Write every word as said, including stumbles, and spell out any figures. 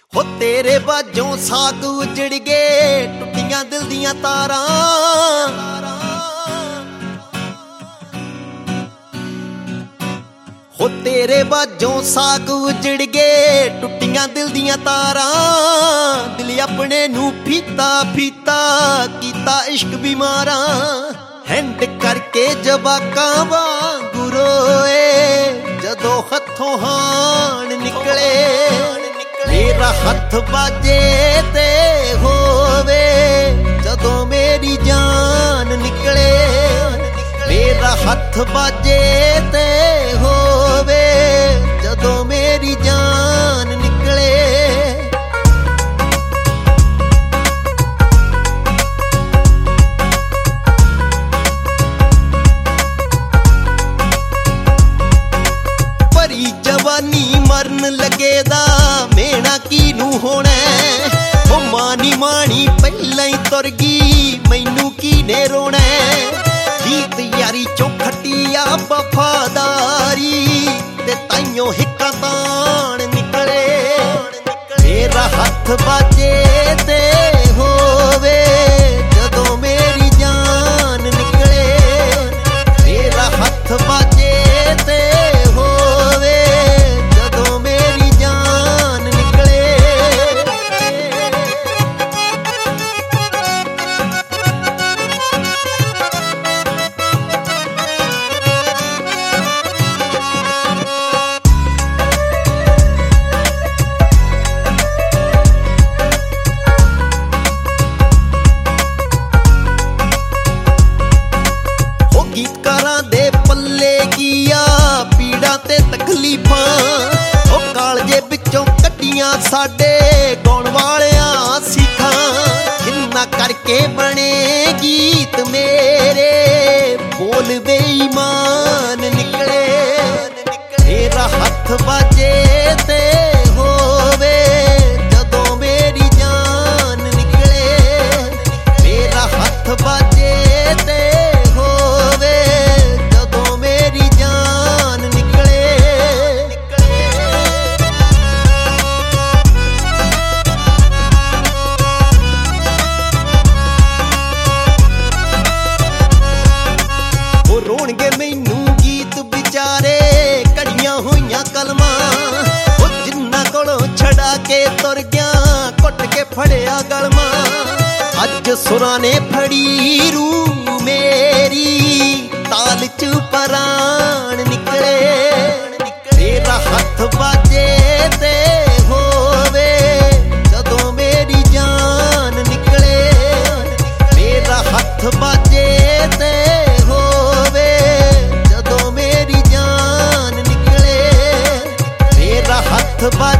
हो तेरे बाजों साग उजड़ गए टुटियां दिल दियां तारां हो तेरे बाजों साग उजड़ गए टुटियां दिल दियां तारां दिल अपने नू फीता फीता कीता इश्क बीमारां हैंड करके जबाकां वांगू रोए जदों हथों हाण निकले मेरा हथ बाजे ते होवे जदों मेरी जान निकले मेरा हथ बाजे ते होवे जदों मेरी जान निकले भरी जवानी मरन लगे दा मेना कीनू होना ओ मानी मानी पहला ही तुर गई मैनू कीने रोना गीत यारी चो खटिया वफादारी ते ताइयों हिक्का तान निकले मेरा हथ बाजे ते होवे जदों मेरी जान निकले मेरा हथ बाजे ते होवे जदों मेरी जान निकले गीतकारां दे पल्ले कीया पीड़ा ते तकलीफां ओ कालजे विचों कड्डियां साडे गाउण वालियां सीखां किन्ना करके बने गीत मेरे बोल बेईमान निकले मेरा हथ बाजे ते होवे जदों मेरी जान निकले मेरा हथ बाजे ते रोणगे मैनू गीत बिचारे कड़ियां हुईयां कलमां ओ जिन्ना कोलों छड़ा के तुर गया कुट के फड़िया गलमां अज सुरां ने फड़ी रू मेरी ताल च पराण निकले मेरा हथ बाजे ते होवे जदों मेरी जान निकले मेरा हथ बाजे ते हथ बाजे